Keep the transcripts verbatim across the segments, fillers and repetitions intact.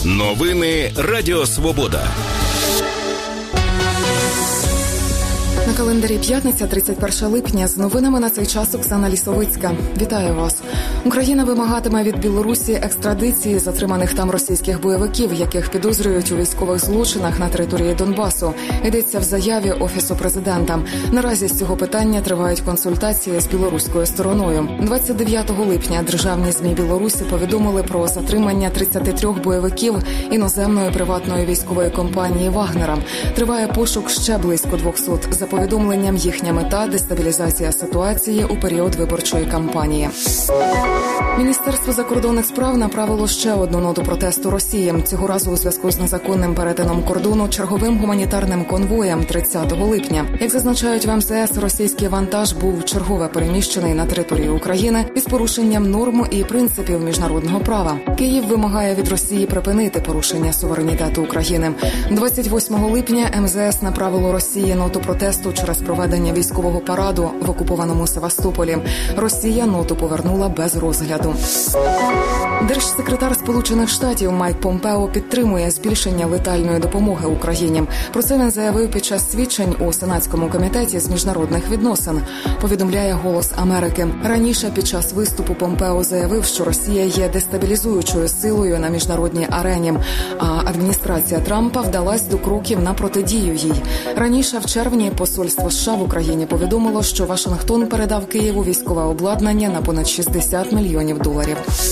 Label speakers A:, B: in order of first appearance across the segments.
A: Новини Радіо Свобода.
B: На календарі п'ятниця, тридцять перше липня. З новинами на цей час Оксана Лісовицька. Вітаю вас. Україна вимагатиме від Білорусі екстрадиції затриманих там російських бойовиків, яких підозрюють у військових злочинах на території Донбасу. Йдеться в заяві Офісу президента. Наразі з цього питання тривають консультації з білоруською стороною. двадцять дев'ятого липня державні ЗМІ Білорусі повідомили про затримання тридцяти трьох бойовиків іноземної приватної військової компанії «Вагнера». Триває пошук ще близько двохсот. За повідомленням, їхня мета – дестабілізація ситуації у період виборчої кампанії. Міністерство закордонних справ направило ще одну ноту протесту Росії. Цього разу у зв'язку з незаконним перетином кордону черговим гуманітарним конвоєм тридцятого липня. Як зазначають в ем зе ес, російський вантаж був чергове переміщений на територію України із порушенням норм і принципів міжнародного права. Київ вимагає від Росії припинити порушення суверенітету України. двадцять восьмого липня ем зе ес направило Росії ноту протесту через проведення військового параду в окупованому Севастополі. Росія ноту повернула без розгляду. Держсекретар Сполучених Штатів Майк Помпео підтримує збільшення летальної допомоги Україні. Про це він заявив під час свідчень у Сенатському комітеті з міжнародних відносин. Повідомляє «Голос Америки». Раніше під час виступу Помпео заявив, що Росія є дестабілізуючою силою на міжнародній арені, а адміністрація Трампа вдалась до кроків на протидію їй. Раніше в червні посольство США в Україні повідомило, що Вашингтон передав Києву військове обладнання на понад шістдесят мільйонів доларів.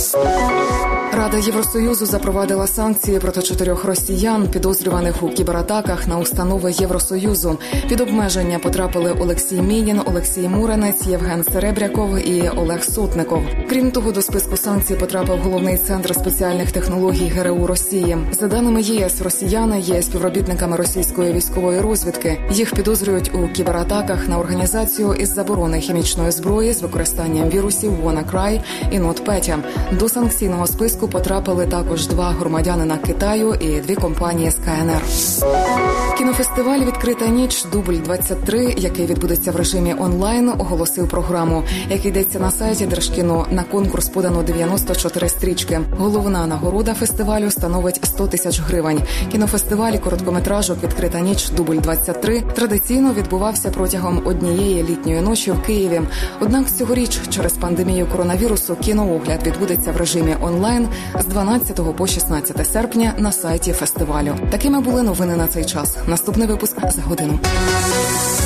B: Рада Євросоюзу запровадила санкції проти чотирьох росіян, підозрюваних у кібератаках на установи Євросоюзу. Під обмеження потрапили Олексій Мінін, Олексій Муренець, Євген Серебряков і Олег Сотников. Крім того, до списку санкцій потрапив головний центр спеціальних технологій ге ер у Росії. За даними ЄС, росіяни є співробітниками російської військової розвідки. Їх підозрюють у кібератаках на організацію із заборони хімічної зброї з використанням вірусів WannaCry і NotPetya. До санкційного списку потрапили також два громадянина Китаю і дві компанії з ка ен ер. Кінофестиваль «Відкрита ніч. Дубль двадцять три», який відбудеться в режимі онлайн, оголосив програму. Як йдеться на сайті Держкіно, на конкурс подано дев'яносто чотири стрічки. Головна нагорода фестивалю становить сто тисяч гривень. Кінофестиваль короткометражок «Відкрита ніч. Дубль двадцять три» традиційно відбувався протягом однієї літньої ночі в Києві. Однак цьогоріч через пандемію коронавірусу кіноогляд відбудеться в режимі онлайн з дванадцятого по шістнадцяте серпня на сайті фестивалю. Такими були новини на цей час. Наступний випуск за годину.